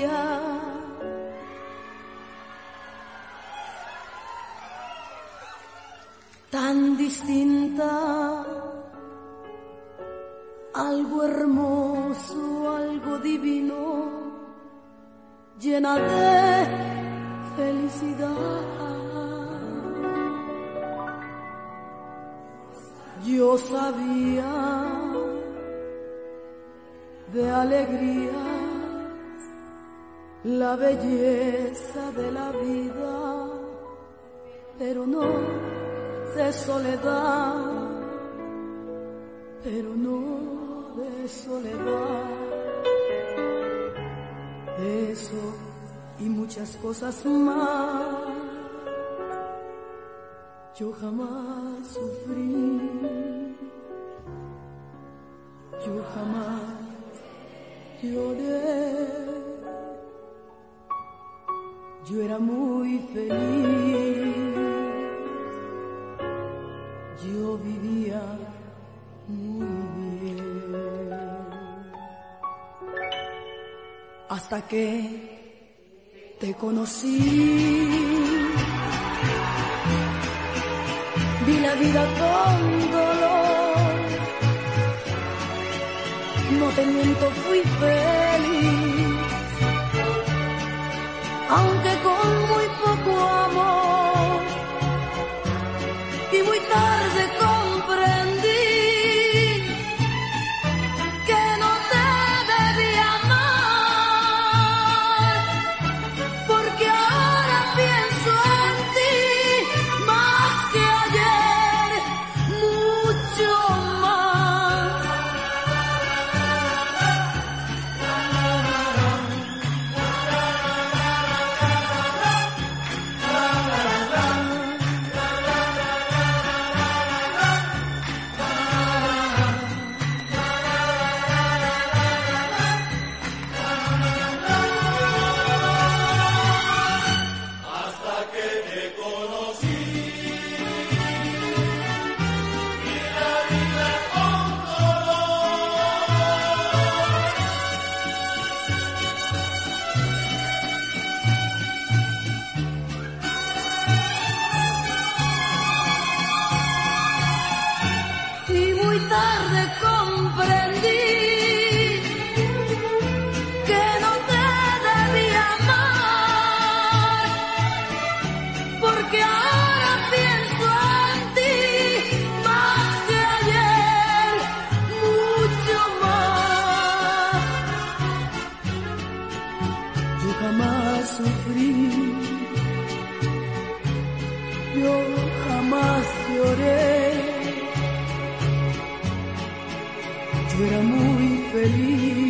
sabía tan distinta, algo hermoso, algo divino, llena de felicidad. Yo sabía de alegría la belleza de la vida, pero no de soledad, pero no de soledad. Eso y muchas cosas más yo jamás sufrí, yo jamás lloré, yo era muy feliz, yo vivía muy bien, hasta que te conocí. Vi la vida con dolor, no te miento, fui feliz, aunque con muy poco amor, y muy tarde comprendí que no te debía amar, porque ahora pienso en ti más que ayer, mucho más. Tarde comprendí que no te debía amar, porque ahora pienso en ti más que ayer, mucho más. Yo jamás sufrí, yo jamás lloré, yo era muy feliz,